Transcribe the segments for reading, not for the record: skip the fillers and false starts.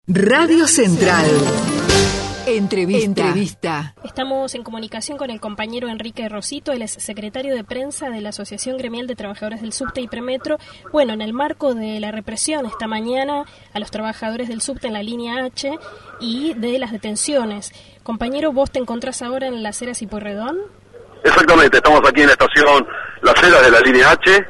Radio Central. Entrevista. Estamos en comunicación con el compañero Enrique Rosito, él es secretario de prensa de la Asociación Gremial de Trabajadores del Subte y Premetro. Bueno, en el marco de la represión esta mañana a los trabajadores del Subte en la línea H y de las detenciones. Compañero, ¿vos te encontrás ahora en Las Heras y Pueyrredón? Exactamente, estamos aquí en la estación Las Heras de la línea H,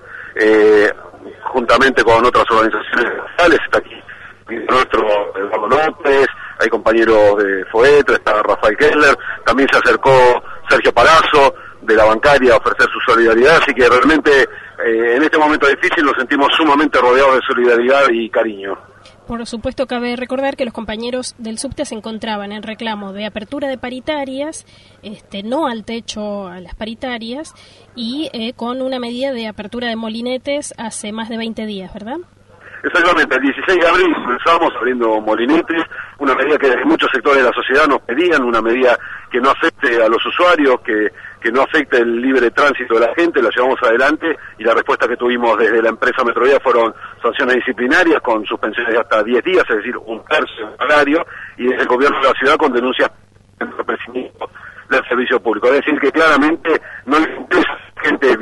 juntamente con otras organizaciones sociales. Está aquí nuestro Eduardo López, hay compañeros de FOETRA, está Rafael Kessler, también se acercó Sergio Palazzo de la bancaria a ofrecer su solidaridad, así que realmente en este momento difícil nos sentimos sumamente rodeados de solidaridad y cariño. Por supuesto, cabe recordar que los compañeros del Subte se encontraban en reclamo de apertura de paritarias, no al techo a las paritarias, y con una medida de apertura de molinetes hace más de 20 días, ¿verdad? Exactamente, el 16 de abril comenzamos abriendo molinetes, una medida que muchos sectores de la sociedad nos pedían, una medida que no afecte a los usuarios, que no afecte el libre tránsito de la gente. La llevamos adelante y la respuesta que tuvimos desde la empresa Metrovía fueron sanciones disciplinarias con suspensiones de hasta 10 días, es decir, un tercio del salario, y desde el gobierno de la ciudad con denuncias de entorpecimiento del servicio público. Es decir, que claramente no les interesa a la gente.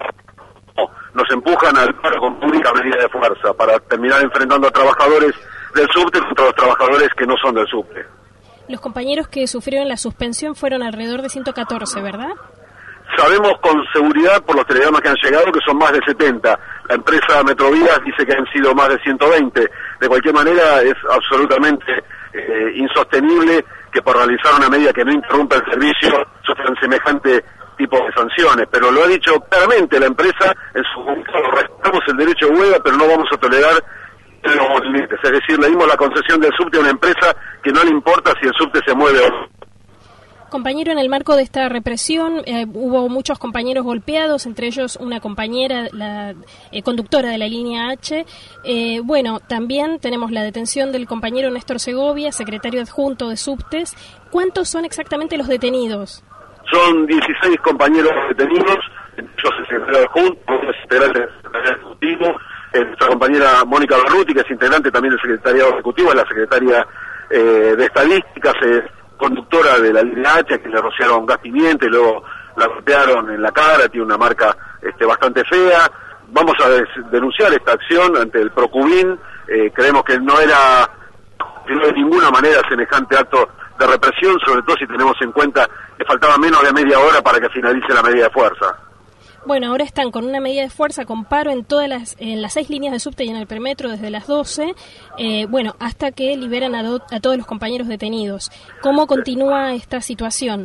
Nos empujan al paro con única medida de fuerza para terminar enfrentando a trabajadores del subte contra los trabajadores que no son del subte. Los compañeros que sufrieron la suspensión fueron alrededor de 114, ¿verdad? Sabemos con seguridad por los telegramas que han llegado que son más de 70. La empresa Metrovías dice que han sido más de 120. De cualquier manera es absolutamente insostenible que por realizar una medida que no interrumpa el servicio sufran semejante tipo de sanciones, pero lo ha dicho claramente la empresa en su comunicado: respetamos el derecho de huelga, pero no vamos a tolerar los molinetes. Es decir, le dimos la concesión del subte a una empresa que no le importa si el subte se mueve o no. Compañero, en el marco de esta represión hubo muchos compañeros golpeados, entre ellos una compañera, la conductora de la línea H. También tenemos la detención del compañero Néstor Segovia, secretario adjunto de Subtes. ¿Cuántos son exactamente los detenidos? Son 16 compañeros detenidos, yo soy secretario adjunto, es integrante del secretariado ejecutivo, nuestra compañera Mónica Berruti, que es integrante también del secretariado ejecutivo, es la secretaria de estadísticas, es conductora de la línea H, que le rociaron gas pimienta y luego la golpearon en la cara, tiene una marca bastante fea. Vamos a denunciar esta acción ante el Procubín, creemos que no era de ninguna manera semejante acto de represión, sobre todo si tenemos en cuenta que faltaba menos de media hora para que finalice la medida de fuerza. Bueno, ahora están con una medida de fuerza, con paro en las 6 líneas de subte y en el premetro desde las 12, hasta que liberan a todos los compañeros detenidos. ¿Cómo continúa esta situación?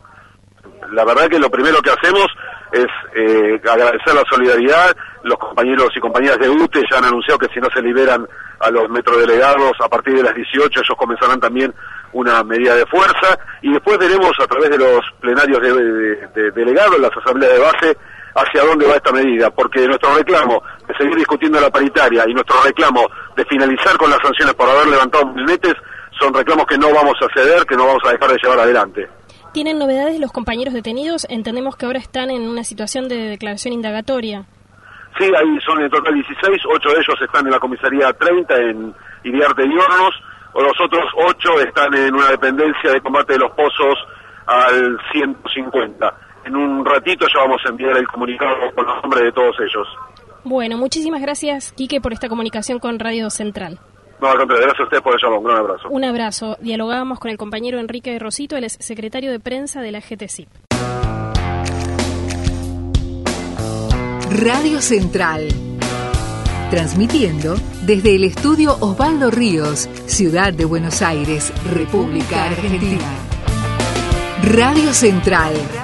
La verdad que lo primero que hacemos es agradecer la solidaridad. Los compañeros y compañeras de UTE ya han anunciado que si no se liberan a los metrodelegados a partir de las 18, ellos comenzarán también una medida de fuerza, y después veremos a través de los plenarios de delegados, las asambleas de base, hacia dónde va esta medida, porque nuestro reclamo de seguir discutiendo la paritaria y nuestro reclamo de finalizar con las sanciones por haber levantado molinetes son reclamos que no vamos a ceder, que no vamos a dejar de llevar adelante. ¿Tienen novedades los compañeros detenidos? Entendemos que ahora están en una situación de declaración indagatoria. Sí, ahí son en total 16, 8 de ellos están en la comisaría 30 en Iriarte y Hornos, o los otros 8 están en una dependencia de combate de los pozos al 150. En un ratito ya vamos a enviar el comunicado con los nombres de todos ellos. Bueno, muchísimas gracias, Quique, por esta comunicación con Radio Central. No, al contrario, gracias a ustedes por el llamado. Un gran abrazo. Un abrazo. Dialogábamos con el compañero Enrique Rosito, él es secretario de prensa de la GTCIP. Radio Central. Transmitiendo desde el estudio Osvaldo Ríos, Ciudad de Buenos Aires, República Argentina. Radio Central.